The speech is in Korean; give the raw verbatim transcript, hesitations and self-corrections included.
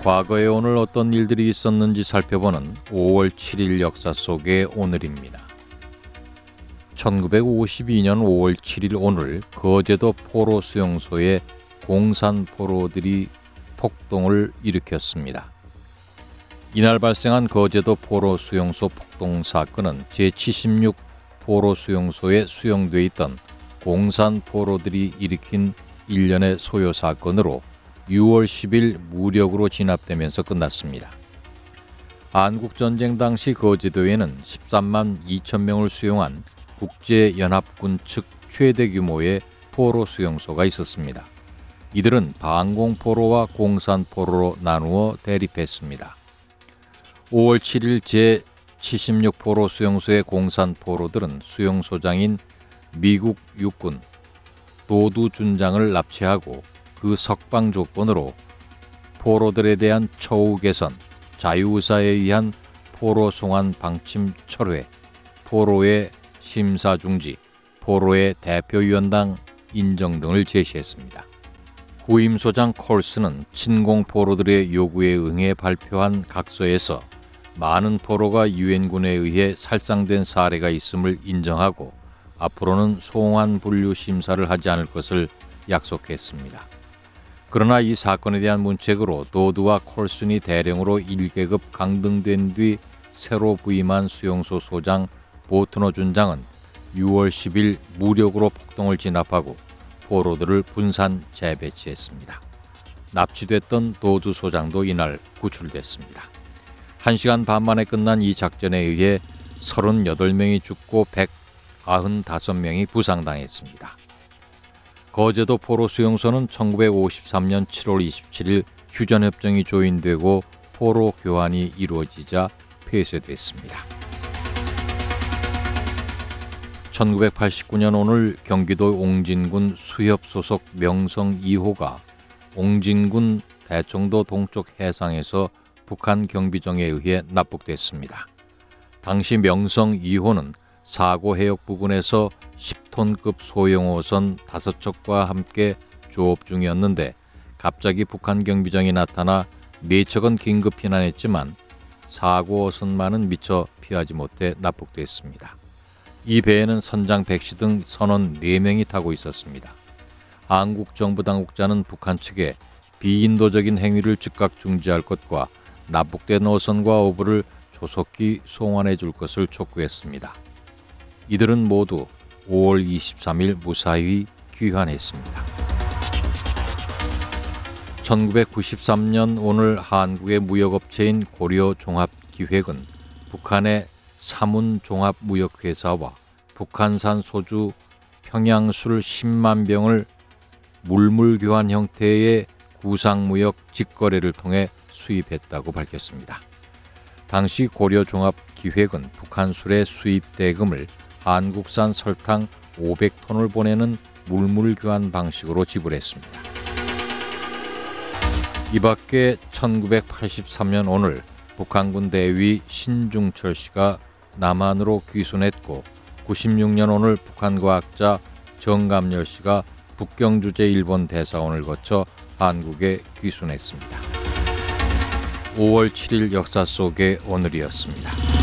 과거에 오늘 어떤 일들이 있었는지 살펴보는 오월 칠일 역사 속의 오늘입니다. 천구백오십이년 오월 칠일 오늘 거제도 포로 수용소에 공산 포로들이 폭동을 일으켰습니다. 이날 발생한 거제도 포로 수용소 폭동 사건은 제칠십육 포로 수용소에 수용돼 있던 공산 포로들이 일으킨 일련의 소요 사건으로 유월 십일 무력으로 진압되면서 끝났습니다. 한국전쟁 당시 거제도에는 십삼만 이천 명을 수용한 국제연합군 측 최대 규모의 포로 수용소가 있었습니다. 이들은 반공포로와 공산포로로 나누어 대립했습니다. 오월 칠일 제칠십육 포로 수용소의 공산포로들은 수용소장인 미국 육군 도두 준장을 납치하고 그 석방 조건으로 포로들에 대한 처우 개선, 자유의사에 의한 포로 송환 방침 철회, 포로의 심사 중지, 포로의 대표위원장 인정 등을 제시했습니다. 후임 소장 콜스는 친공 포로들의 요구에 응해 발표한 각서에서 많은 포로가 유엔군에 의해 살상된 사례가 있음을 인정하고 앞으로는 송환 분류 심사를 하지 않을 것을 약속했습니다. 그러나 이 사건에 대한 문책으로 도드와 콜슨이 대령으로 일 계급 강등된 뒤 새로 부임한 수용소 소장 보트너 준장은 유월 십일 무력으로 폭동을 진압하고 포로들을 분산 재배치했습니다. 납치됐던 도드 소장도 이날 구출됐습니다. 한 시간 반 만에 끝난 이 작전에 의해 서른여덟 명이 죽고 백구십오 명이 부상당했습니다. 거제도 포로 수용소는 천구백오십삼년 칠월 이십칠일 휴전협정이 조인되고 포로 교환이 이루어지자 폐쇄됐습니다. 천구백팔십구년 오늘 경기도 옹진군 수협 소속 명성 이 호가 옹진군 대청도 동쪽 해상에서 북한 경비정에 의해 납북됐습니다. 당시 명성 이 호는 사고 해역 부근에서 십 톤급 소형호선 다섯 척과 함께 조업 중이었는데 갑자기 북한 경비정이 나타나 네 척은 긴급 피난했지만 사고 호선만은 미처 피하지 못해 납북됐습니다. 이 배에는 선장 백씨 등 선원 네 명이 타고 있었습니다. 한국 정부 당국자는 북한 측에 비인도적인 행위를 즉각 중지할 것과 납북된 호선과 어부를 조속히 송환해 줄 것을 촉구했습니다. 이들은 모두 오월 이십삼일 무사히 귀환했습니다. 천구백구십삼년 오늘 한국의 무역업체인 고려종합기획은 북한의 사문종합무역회사와 북한산 소주 평양술 십만 병을 물물교환 형태의 구상무역 직거래를 통해 수입했다고 밝혔습니다. 당시 고려종합기획은 북한술의 수입 대금을 한국산 설탕 오백 톤을 보내는 물물교환 방식으로 지불했습니다. 이 밖에 천구백팔십삼년 오늘 북한군 대위 신중철 씨가 남한으로 귀순했고 구십육년 오늘 북한 과학자 정감열 씨가 북경주재 일본 대사원을 거쳐 한국에 귀순했습니다. 오월 칠일 역사 속의 오늘이었습니다.